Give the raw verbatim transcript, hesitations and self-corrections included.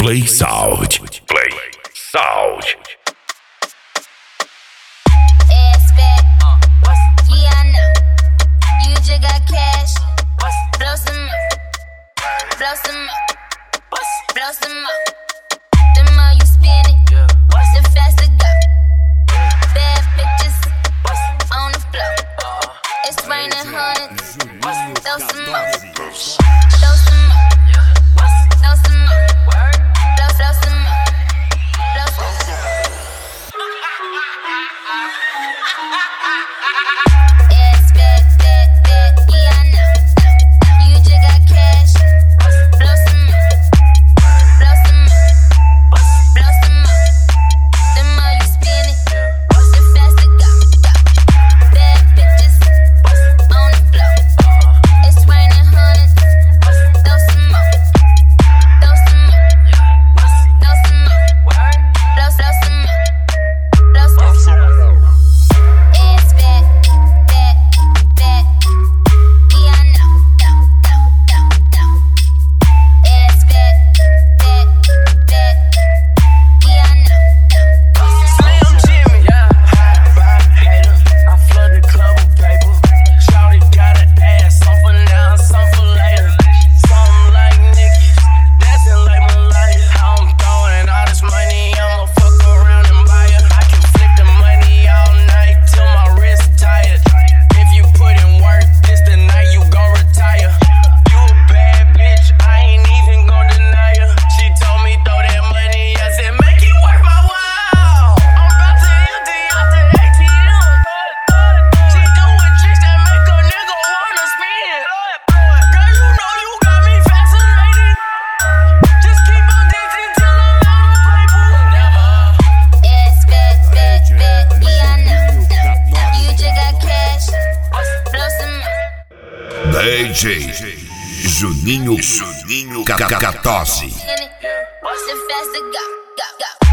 Play Sound. Play Sound. Ass fat, yeah I know. You just got cash, blow some up, blow some up, blow some up. The more you spend it, the faster go. Bad bitches on the floor. It's raining hundreds, throw some up, throw some up, throw some up, blow, blow some up, blow some up. Ass fat, fat, fat, yeah I know. You just got cash, blow some up, blow some up, blow some up. The more you spend it, the faster go, go. Bad bitches on the floor. It's raining hundreds, throw some up, throw some up, throw some up, blow, blow some up, blow, blow some up. Ass fat, fat, fat, yeah I know, no, no, no, no. Ass fat, fat, fat, yeah I know, no. Slim Jimmy, yeah, high five hater. I flood the club with paper. Shawty got an ass, some for now, some for later. Something like Nicki, dancing like Malaya. How I'm throwing all this money, I'ma fuck around and buy her. I can flip the money all night till my wrist tired. If you put in work, this the night you gon' retire. You a bad bitch, I ain't even gon' deny her. She told me throw that money, I said make it worth my while. I'm about to empty out the A T M. She doing tricks that make a nigga wanna spin. Girl, you know you got me fascinated. Just keep on dancing till I'm out of paper. Never. Ass fat, fat, fat, yeah I know, no, no. You just got cash, blow some up. D J Juninho Juninho Catose. The faster go, go, go.